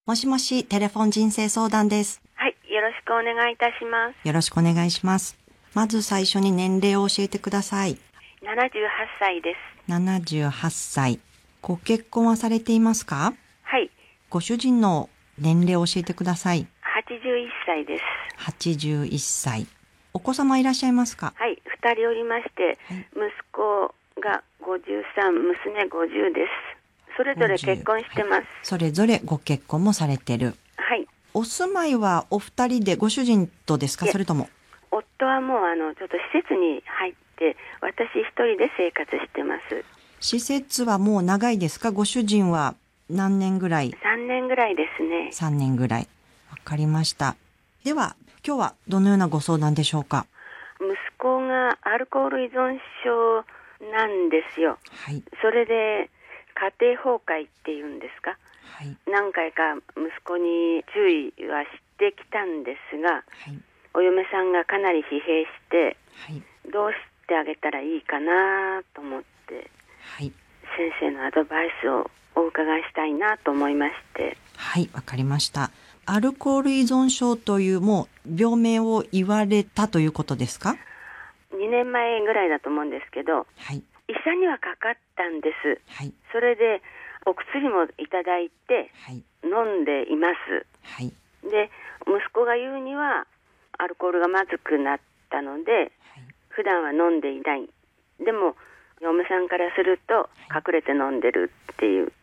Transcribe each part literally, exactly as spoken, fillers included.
もしもし、テレフォン人生相談です。 はい、よろしくお願いいたします。 よろしくお願いします。まず最初に年齢を教えてください。 ななじゅうはっさいです。 ななじゅうはっさい。ご結婚はされていますか？ はい。 ご主人の年齢を教えてください。 はちじゅういっさいです。 はちじゅういっさい。お子様いらっしゃいますか？ はい、ふたりおりまして、はい、息子がごじゅうさん、娘ごじゅうです。それぞれ結婚してます。はい、 それぞれご結婚もされてる。 はい。 お住まいはお二人でご主人とですか？それとも。 夫はもうあのちょっと施設に入って私一人で生活してます。 施設はもう長いですか？ご主人は何年ぐらい？ さんねんぐらいですね。 さんねんぐらい。わかりました。では今日はどのようなご相談でしょうか？ 息子がアルコール依存症なんですよ。 はい。それで家庭崩壊っていうんですか、はい、何回か息子に注意はしてきたんですが、はい、お嫁さんがかなり疲弊して、はい、どうしてあげたらいいかなと思って、はい、先生のアドバイスをお伺いしたいなと思いまして。 はい、わかりました。アルコール依存症というもう病名を言われたということですか？ にねんまえぐらいだと思うんですけど、はい、医者にはかかったんです、はい、それでお薬もいただいて、はい、飲んでいます、はい、で息子が言うにはアルコールがまずくなったので、はい、普段は飲んでいない。でも嫁さんからすると隠れて飲んでるっていう、はい、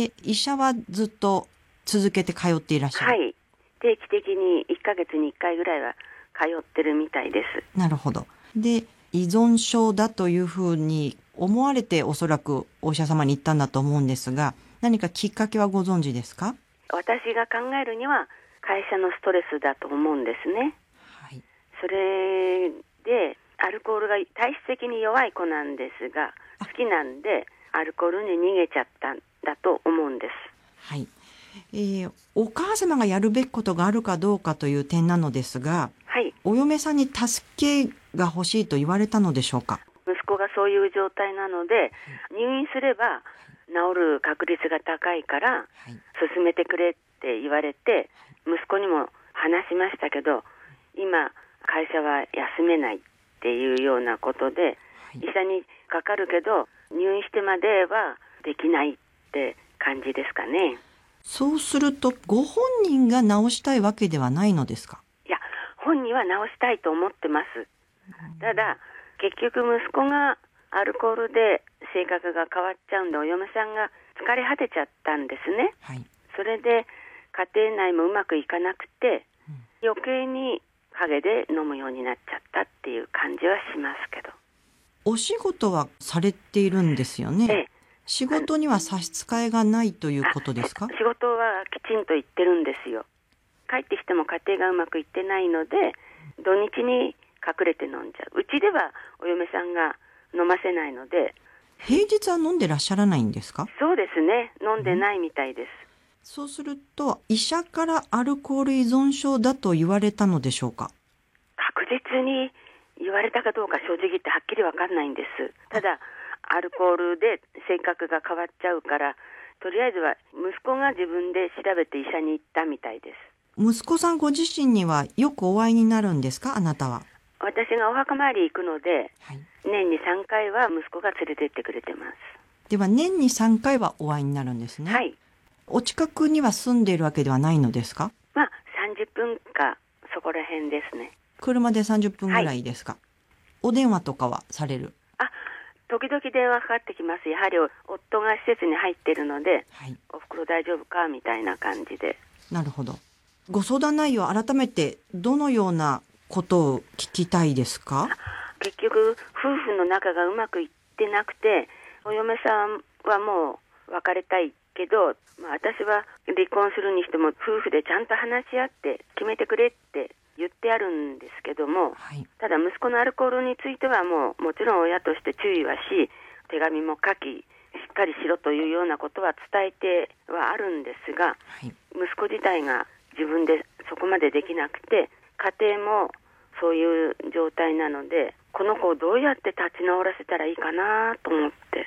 で医者はずっと続けて通っていらっしゃる？ はい、定期的にいっかげつにいっかいぐらいは通ってるみたいです。 なるほど。で依存症だというふうに思われておそらくお医者様に言ったんだと思うんですが、何かきっかけはご存知ですか？ 私が考えるには会社のストレスだと思うんですね、はい、それでアルコールが体質的に弱い子なんですが好きなんでアルコールに逃げちゃったんだと思うんです。 はい、えー、お母様がやるべきことがあるかどうかという点なのですが、はい、お嫁さんに助けが欲しいと言われたのでしょうか？ 息子がそういう状態なので、入院すれば治る確率が高いから進めてくれって言われて、息子にも話しましたけど、今会社は休めないっていうようなことで、医者にかかるけど入院してまではできないって感じですかね。 そうするとご本人が治したいわけではないのですか？ いや、本人は治したいと思ってます。ただ結局息子がアルコールで性格が変わっちゃうんで、お嫁さんが疲れ果てちゃったんですね、はい、それで家庭内もうまくいかなくて、うん、余計に陰で飲むようになっちゃったっていう感じはしますけど。 お仕事はされているんですよね、ええ、仕事には差し支えがないということですか？ 仕事はきちんと行ってるんですよ。帰ってきても家庭がうまくいってないので土日に隠れて飲んじゃう。うちではお嫁さんが飲ませないので。 平日は飲んでらっしゃらないんですか？ そうですね、飲んでないみたいです。 そうすると医者からアルコール依存症だと言われたのでしょうか？ 確実に言われたかどうか正直言ってはっきり分かんないんです。ただアルコールで性格が変わっちゃうから、とりあえずは息子が自分で調べて医者に行ったみたいです。 息子さんご自身にはよくお会いになるんですか？あなたは。 私がお墓参り行くので、はい、年にさんかいは息子が連れてってくれてます。 では年にさんかいはお会いになるんですね。はい。お近くには住んでいるわけではないのですか？ まあさんじゅっぷんかそこら辺ですね。 車でさんじゅっぷんぐらいですか？はい、お電話とかはされる？ あ、時々電話かかってきます。やはり夫が施設に入っているので、はい、お袋大丈夫かみたいな感じで。 なるほど。ご相談内容改めてどのようなことを聞きたいですか？ 結局夫婦の仲がうまくいってなくて、お嫁さんはもう別れたいけど、まあ、私は離婚するにしても夫婦でちゃんと話し合って決めてくれって言ってあるんですけども、はい、ただ息子のアルコールについてはもうもちろん親として注意はし、手紙も書きしっかりしろというようなことは伝えてはあるんですが、はい、息子自体が自分でそこまでできなくて、家庭もそういう状態なので、この子をどうやって立ち直らせたらいいかなと思って。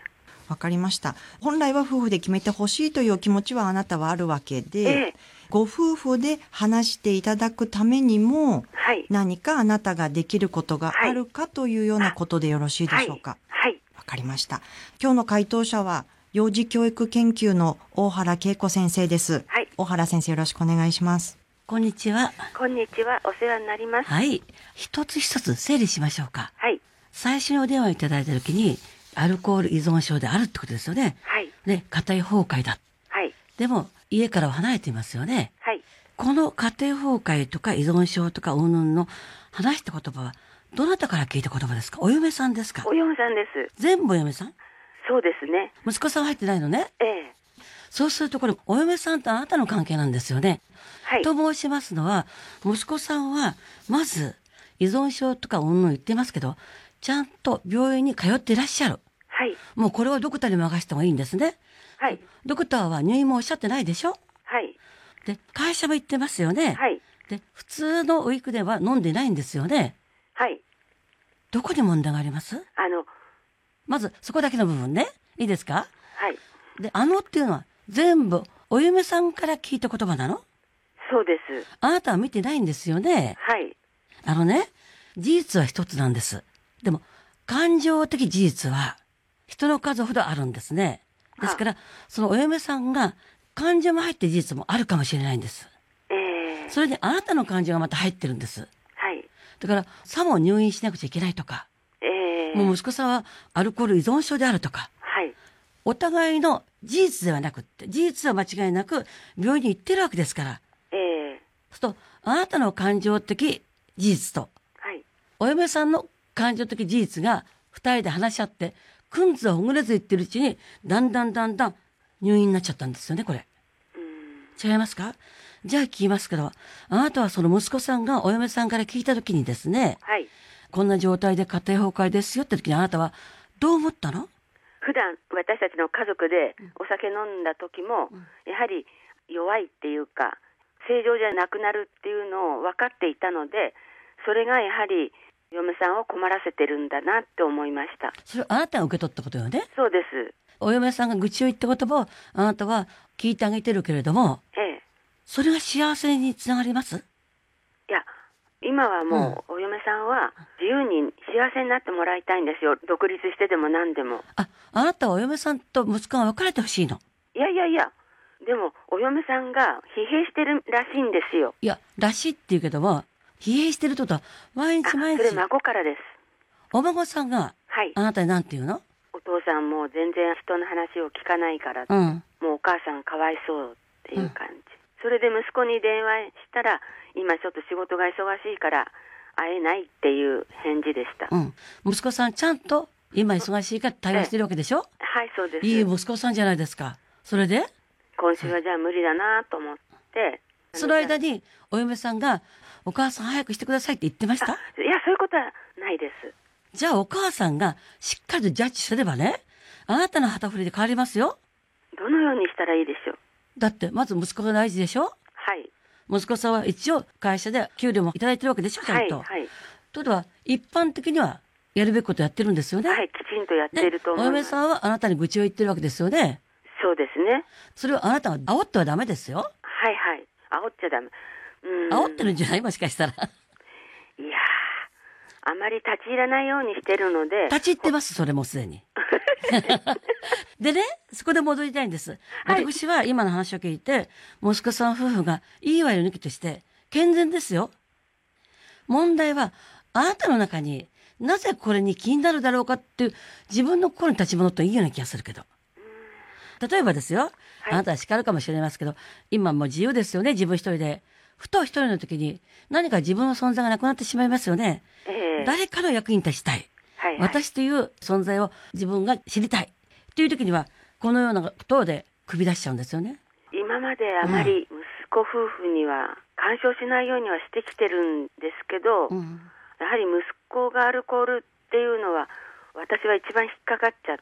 わかりました。本来は夫婦で決めてほしいという気持ちはあなたはあるわけで、ええ、ご夫婦で話していただくためにも、はい、何かあなたができることがあるかというようなことでよろしいでしょうか。 はい。わ、 はい、かりました。今日の回答者は、幼児教育研究の大原恵子先生です。はい。大原先生、よろしくお願いします。 こんにちは。 こんにちは。お世話になります。 はい。一つ一つ整理しましょうか。 はい。 最初にお電話いただいたときに、アルコール依存症であるってことですよね。 はい。 ね、家庭崩壊だ。 はい。 でも、家からは離れていますよね。 はい。 この家庭崩壊とか依存症とかうんぬんの話した言葉は、どなたから聞いた言葉ですか？お嫁さんですか？ お嫁さんです。 全部お嫁さん？ そうですね。 息子さんは入ってないのね。 ええ。 そうするとこれ、お嫁さんとあなたの関係なんですよね。 はい。 と申しますのは、息子さんは、まず、依存症とかうんぬん言ってますけど、ちゃんと病院に通っていらっしゃる。 はい。 もうこれはドクターに任せた方がいいんですね。 はい。 ドクターは入院もおっしゃってないでしょ？ はい。 で、会社も行ってますよね。 はい。 で、普通のウィークでは飲んでないんですよね。 はい。 どこに問題があります？ あの、 まず、そこだけの部分ね。いいですか？ はい。 で、あのっていうのは、全部、お嫁さんから聞いた言葉なの？ そうです。 あなたは見てないんですよね。 はい。 あのね、事実は一つなんです。でも、感情的事実は、人の数ほどあるんですね。ですから、そのお嫁さんが、感情も入っている事実もあるかもしれないんです。 ええー。 それであなたの感情がまた入ってるんです。 はい。 だから、さも入院しなくちゃいけないとか、 ええー。 もう息子さんはアルコール依存症であるとか、 はい。 お互いの事実ではなくって、事実は間違いなく病院に行ってるわけですから。 ええー。 そうすると、あなたの感情的事実と、 はい。 お嫁さんの感情的事実が二人で話し合って、くんずをほぐれず言ってるうちに、だんだんだんだん入院になっちゃったんですよね、これ。 うん。 違いますか？じゃあ聞きますけど、あなたはその息子さんがお嫁さんから聞いたときにですね、 はい。 こんな状態で家庭崩壊ですよって時にあなたはどう思ったの？ 普段私たちの家族でお酒飲んだ時も、うん、やはり弱いっていうか、正常じゃなくなるっていうのを分かっていたので、それがやはり嫁さんを困らせてるんだなって思いました。 それあなたが受け取ったことよね？ そうです。 お嫁さんが愚痴を言った言葉をあなたは聞いてあげてるけれども、 ええ、 それが幸せにつながります？ いや、今はもうお嫁さんは自由に幸せになってもらいたいんですよ。独立してでも何でも。 あ、あなたはお嫁さんと息子が別れてほしいの？ いやいやいや、でもお嫁さんが疲弊してるらしいんですよ。 いや、らしいって言うけども、疲弊してるってことは毎日毎日。 それ孫からです。 お孫さんが、はい、あなたに何て言うの？ お父さんも全然人の話を聞かないから、うん、もうお母さんかわいそうっていう感じ、うん、それで息子に電話したら、今ちょっと仕事が忙しいから会えないっていう返事でした、 うん、息子さんちゃんと今忙しいから対応してるわけでしょ？ はい、そうです。 いい息子さんじゃないですか。それで今週はじゃあ無理だなと思って、 その間にお嫁さんがお母さん早くしてくださいって言ってました？いや、 そういうことはないです。 じゃあお母さんがしっかりとジャッジすればね、あなたの旗振りで変わりますよ。 どのようにしたらいいでしょう？ だってまず息子が大事でしょ？ はい。 息子さんは一応会社で給料もいただいてるわけでしょ、ちゃんと。はい、はい。ということは一般的にはやるべきことやってるんですよね。 はい、きちんとやってると思います。 お嫁さんはあなたに愚痴を言ってるわけですよね。 そうですね。 それをあなたが煽ってはダメですよ。 はいはい。煽っちゃダメ。 うん。煽ってるんじゃない？もしかしたら。いやー、あまり立ち入らないようにしてるので。 立ち入ってます、それもすでに。でね、そこで戻りたいんです。はい、私は今の話を聞いて、息子さん夫婦がいいわよ抜きとして健全ですよ。問題はあなたの中になぜこれに気になるだろうかっていう自分の心に立ち戻るといいような気がするけど。例えばですよ、はい、あなたは叱るかもしれますけど、今もう自由ですよね、自分一人で。ふと一人の時に何か自分の存在がなくなってしまいますよね。えー、誰かの役に立ちたい。はいはい、私という存在を自分が知りたい。という時には、このようなことで首出しちゃうんですよね。 今まであまり息子夫婦には干渉しないようにはしてきてるんですけど、うん、やはり息子がアルコールっていうのは私は一番引っかかっちゃって。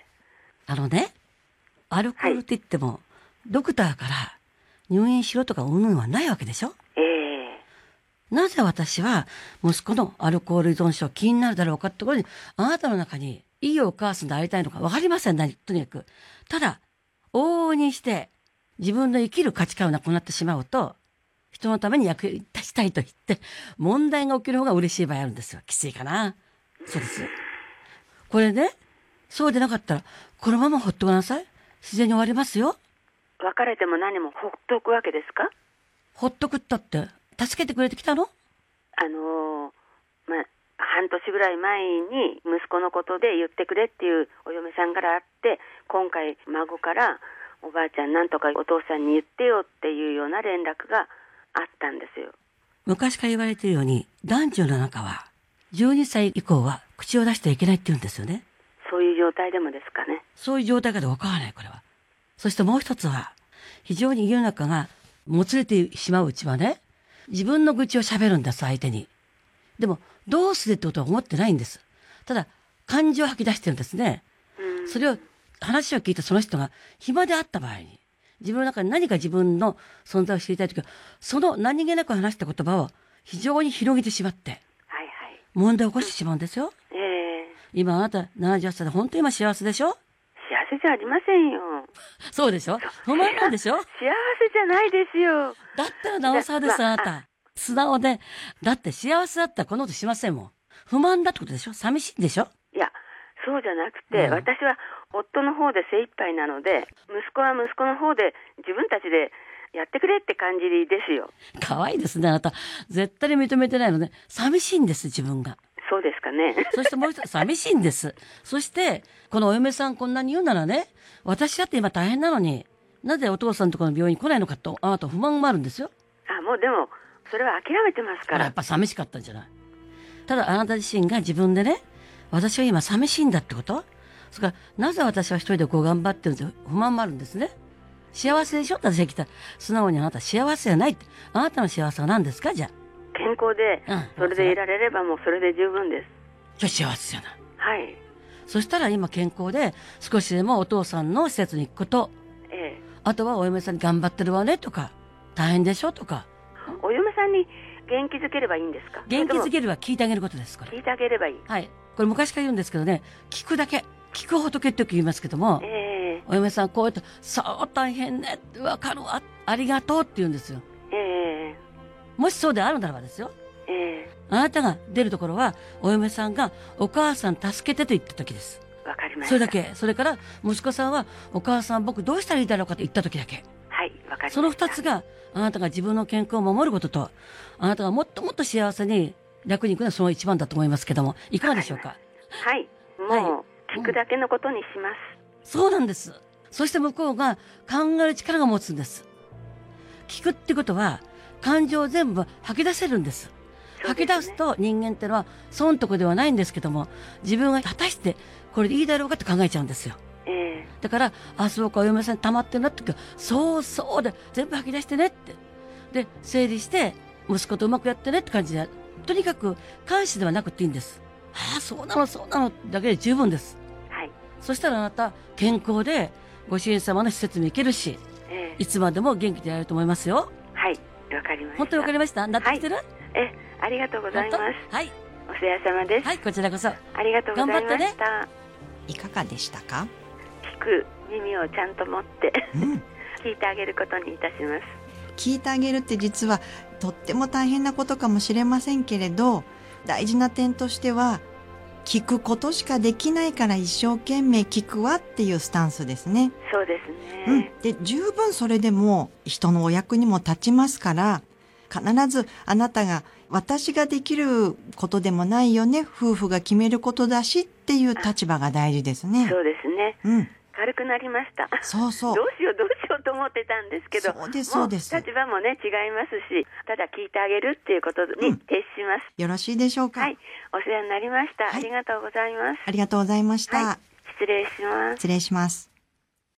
あのね、アルコールって言っても、はい、ドクターから入院しろとかうんぬんはないわけでしょ？ええー。なぜ私は息子のアルコール依存症気になるだろうかってところに、あなたの中にいいお母さんでありたいのか分かりません、何とにかく。ただ、往々にして自分の生きる価値観をなくなってしまうと、人のために役に立ちたいと言って問題が起きる方が嬉しい場合あるんですよ。きついかな。そうです。これね、そうでなかったらこのままほっとくなさい。自然に終わりますよ。 別れても何もほっとくわけですか？ ほっとくったって助けてくれてきたの？ あのー、まあ半年ぐらい前に息子のことで言ってくれっていうお嫁さんからあって、今回孫からおばあちゃんなんとかお父さんに言ってよっていうような連絡があったんですよ。 昔から言われているように、男女の中はじゅうにさい以降は口を出してはいけないって言うんですよね。 そういう状態でもですかね。 そういう状態かどうかわからない、これは。そしてもう一つは、非常に世の中がもつれてしまううちはね、自分の愚痴を喋るんです、相手に。でも、どうするってことは思ってないんです。ただ、感情を吐き出してるんですね。 うん、 それを、話を聞いたその人が暇であった場合に、自分の中に何か自分の存在を知りたいときは、その何気なく話した言葉を非常に広げてしまって、 はいはい、 問題を起こしてしまうんですよ。 えー、 今あなたななじゅっさいで本当に今幸せでしょ？ 幸せじゃありませんよ。 そうでしょ？不満なんでしょ？ 幸せじゃないですよ。 だったらなおさらです、あなた。素直で。だって幸せだったらこのことしませんもん。不満だってことでしょ？寂しいでしょ？ いや、そうじゃなくて、うん、私は夫の方で精一杯なので、息子は息子の方で自分たちでやってくれって感じですよ。 可愛いですね、あなた。絶対に認めてないので、寂しいんです、自分が。 そうですかね。 そしてもう一つ、寂しいんです。そして、このお嫁さんこんなに言うならね、私だって今大変なのに、なぜお父さんとこの病院に来ないのかと、あなた不満もあるんですよ。 あ、もうでも、それは諦めてますから。 やっぱ寂しかったんじゃない。ただあなた自身が自分でね、私は今寂しいんだってこと？それからなぜ私は一人でこう頑張ってるんですよ。不満もあるんですね。幸せでしょって私が来たら、素直にあなた幸せじゃないって。あなたの幸せは何ですか？じゃあ健康で、それでいられればもうそれで十分です。 じゃあ幸せじゃない。 はい。 そしたら今健康で少しでもお父さんの施設に行くこと、 ええ、 あとはお嫁さんに頑張ってるわねとか、大変でしょとか。 お嫁さんに元気づければいいんですか？ 元気づければ聞いてあげることです。これ聞いてあげればいい。 はい。これ昔から言うんですけどね、聞くだけ、聞く仏ってよく言いますけども、 えー、 お嫁さんこうやってそう大変ねってわかるわ、ありがとうって言うんですよ。 えー、もしそうであるならばですよ、 えー、あなたが出るところはお嫁さんがお母さん助けてと言った時です。 わかりました。 それだけ。それから息子さんはお母さん僕どうしたらいいだろうかと言った時だけ。 はい、わかりました。 その二つがあなたが自分の健康を守ることと、あなたがもっともっと幸せに楽に行くのはその一番だと思いますけども、いかがでしょうか？ はい、もう聞くだけのことにします、 うん、そうなんです。そして向こうが考える力が持つんです。聞くってことは感情を全部吐き出せるんです。吐き出すと人間ってのは損得ではないんですけども、自分が果たしてこれでいいだろうかって考えちゃうんですよ。 えー、 だから、あ、そうかお嫁さんに溜まってるなって言うから、そうそうで全部吐き出してねって。で、整理して息子とうまくやってねって感じで、とにかく監視ではなくていいんです。ああ、そうなの、そうなのだけで十分です。 はい。 そしたらあなた、健康でご主人様の施設に行けるし、えー、いつまでも元気でやれると思いますよ。 はい、わかりました。 本当にわかりました？納得してる？はい、 え、ありがとうございます。 はい。 お世話様です。 はい、こちらこそ。 ありがとうございました。頑張ってね。 いかがでしたか？ 聞く耳をちゃんと持って、うん、聞いてあげることにいたします。 聞いてあげるって実はとっても大変なことかもしれませんけれど、大事な点としては聞くことしかできないから一生懸命聞くわっていうスタンスですね。 そうですね、 うん、で十分それでも人のお役にも立ちますから、必ずあなたが私ができることでもないよね、夫婦が決めることだしっていう立場が大事ですね。 そうですね、 うん、 軽くなりました。 そうそう、 どうしようどうしようと思ってたんですけど、 そうですそうです。 立場もね違いますし、ただ聞いてあげるっていうことに徹します、 うん、よろしいでしょうか？ はい、お世話になりました、 はい、 ありがとうございます。 ありがとうございました、 はい、失礼します。 失礼します。